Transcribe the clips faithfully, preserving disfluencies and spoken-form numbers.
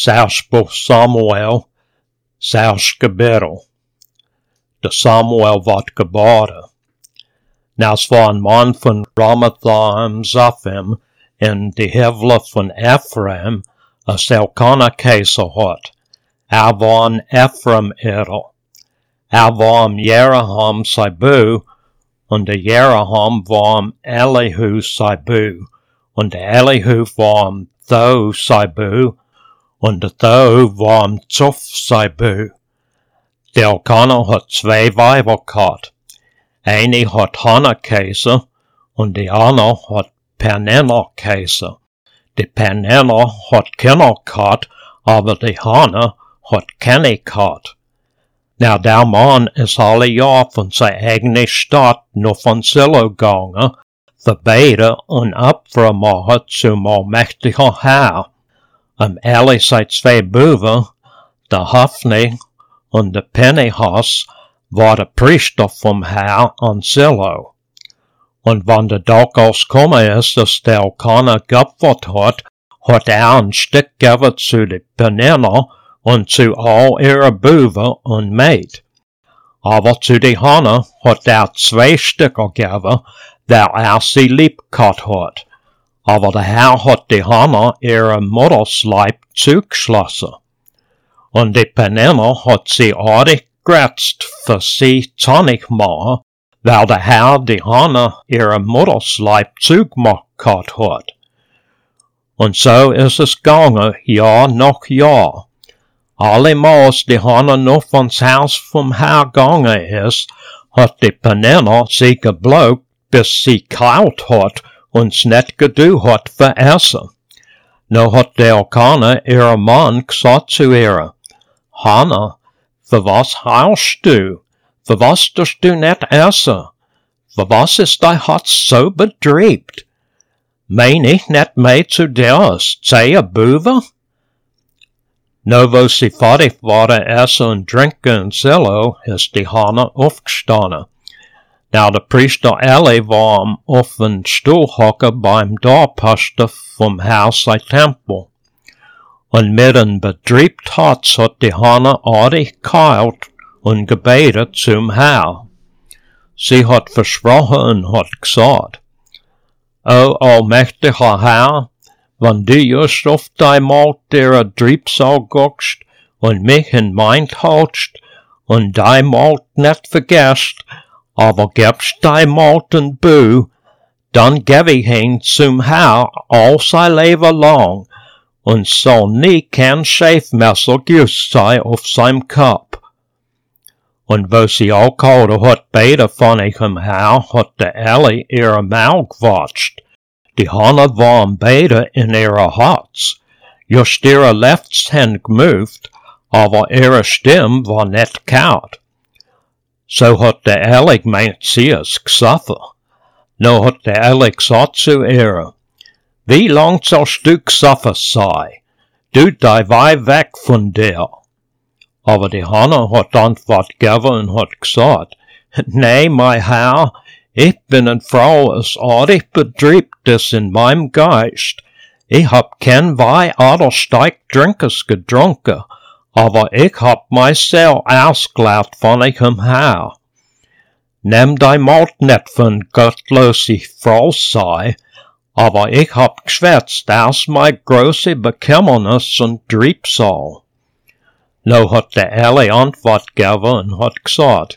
Zelfs på Samuel, zelfs gebedel. De Samuel wordt geboren. Naast var een man van Ramathaim Zaphim in de hevelen van Ephraim, als Elkanah keizer had. Hij was een Ephraim edel. Hij was een Jeroham Sibu, en de Jeroham was een Elihu Sibu, en de Elihu was een Thohu Sibu, en de Thohu was een Tzof Sibu. De Elkanah had twee wijven gehad. Eine had Hannah keizer, en de andere had Peninnah keizer. De Peninnah had Kinnah gehad, aber de Hannah had Kenny gehad. Nou, der man is alle jaar van zijn eigen stad nog van Silo gegangen, verbeten en opgemaakt zum almächtigen Herr. Am Eli zijn twee boven, de Hophni en de Pinehas, war der Priester vom Herr an Silo. Und wann der Tag ausgekommen ist, dass der Elkanah geopfert hat, hat er ein Stück gegeben zu der Peninnah und zu all ihre Buben und Maid. Aber zu der Hannah hat er zwei Stücke gegeben, der er sie lieb gehabt hat. Aber der Herr hat die Hannah ihre Mutters Leib zugeschlossen. Und die Peninnah hat sie artig grätzt für sie zornig machen, weil der Herr die Hannah ihre Mutters Leib zugemacht hat. Und so ist es gegangen, Jahr nach Jahr. Allemals die Hannah noch vons Haus vom Herr gegangen ist, hat die Peninnah sie geblockt, bis sie kalt hat und nicht gedu hat für Essen. No hat der Elkanah ihre Mann gesagt zu ihr, Hannah, für was heilst du? Für was darfst du nicht essen? Für was ist dein Herz so betriebt? Mein ich nicht mehr zu dir als zehn Buben? No, wo sie fertig waren, essen und trinken in Silo, ist die Hannah aufgestanden. Now, der Priester Eli war am offenen Stuhl hocken beim Dorpastor vom Haus sein Tempel. Und mit einem betriebt Herz hat die Hannah artig geheilt und gebetet zum Herr. Sie hat versprochen und hat gesagt, O allmächtiger Herr, wenn du just auf dein Mord der Triebsal guckst und mich in Mind hältst und dein Mord nicht vergesst, aber gibst dein Mord ein Bu, dann geb ich ihn zum Herr all sein Leben lang und soll nie kein Schäfmesser gewusst sein auf seinem Kopf. Und wo sie auch gehalten hat, beide von ihrem Herr, hat der Eli ihre Maul gewatscht. Die Hannah waren beide in ihrer Herz. Just ihre Leftshand gemoved, aber ihre Stimme war nicht kalt. So hat der Eli gemeint, sie ist gesoffen. No hat der Eli gesagt zu ihr, wie lang sollst du gesoffen sein? Du dei wei weg von dir. Aber die Hannah hat Antwort gegeben und hat gesagt, nee, mein Herr, ich bin eine Frau, es artig betriebt ist in meinem Geist. Ich hab kein Wein oder stark Trinkes getrunken, aber ich hab myself ausgelacht von ihrem Herr. Nimm dein Mord nicht von gottlose Frau sei, aber ich hab geschwätzt aus mein große Bekümmernis und Triebsal. No hat der Eli Antwort gegeben und hat gesagt,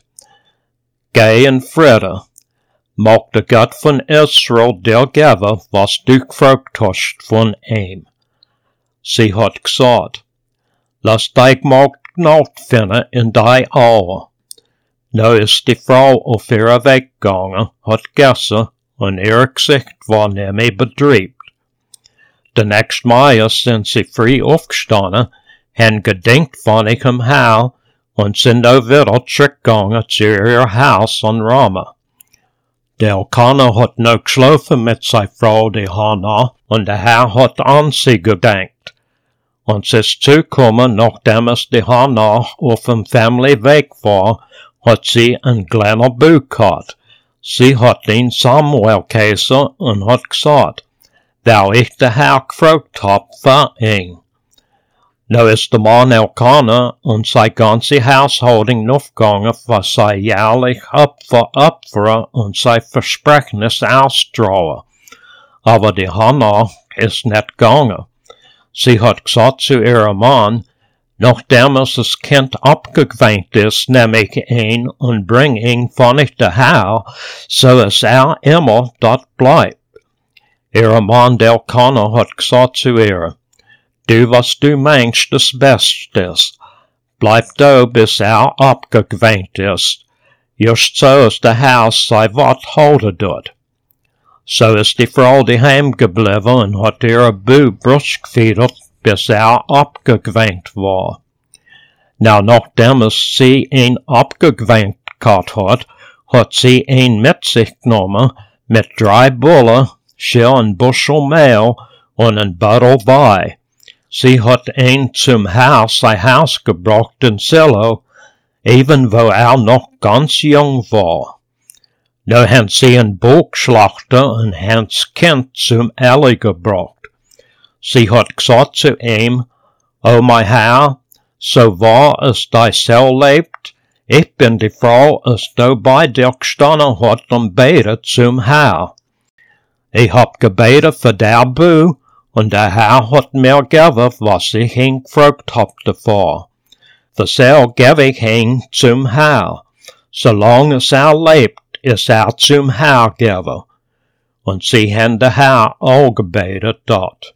geh in Friede, mag der Gott von Israel dir geben, was du gefragt hast von ihm. Sie hat gesagt, lass dich mal Gnade finden in dein Auge. No ist die Frau auf ihrer Weg gegangen, hat gegessen, und ihr Gesicht war nicht mehr betriebt. Der nächste Mal sind sie früh aufgestanden, haben gedenkt von ihrem Herr und sind auch wieder zurückgegangen zu ihr Haus an Rama. Der Elkanah hat noch geschlafen mit seiner Frau, die Hannah, und der Herr hat an sie gedenkt. Und es ist zugekommen, nachdem es die Hannah auf dem Family Weg war, hat sie ein kleiner Bub gehabt. Sie hat ihn Samuel geheißen und hat gesagt, weil ich der Herr gefragt hab für ihn. Nu is de man Elkanah und sei ganze Hausholding nufgangen für sei jährlich Opfer opfern und sei Versprechnis ausdrauen. Aber die Hannah ist nicht gegangen. Sie hat gesagt zu ihrem Mann, nachdem es das Kind abgewähnt ist, nehm ich ihn und bring ihn von ich daheim, so es er immer dort bleibt. Ihr Mann Elkanah hat gesagt zu ihr, du, was du meinst, das Beste ist. Bleib da, bis er abgewähnt ist. Just so ist der Haus sei Wort halten dort. So ist die Frau daheim geblieben und hat ihre Bu Brust gefiedert, bis er abgewähnt war. Now, nachdem es sie ihn abgewähnt gehabt hat, hat sie ihn mit sich genommen, mit drei Bullen, Schill ein Buschel Mehl und ein Bottle bei. Sie hat ihn zum Haus, sein Haus gebracht in Silo, even wo er noch ganz jung war. Nu haben sie ein Buch geschlachtet und haben das Kind zum Eli gebracht. Sie hat gesagt zu ihm, O mein Herr, so wahr es dein Seele lebt, ich bin die Frau, es du bei dir gestanden hat und betet zum Herr. Ich hab gebetet für der Bu, und der Herr hat mir gegeben, was ich ihn gefragt hab davor. Dasselbe gebe ich ihn zum Herr. Solange es er lebt, ist er zum Herr gegeben. Und sie haben der Herr auch gebetet dort.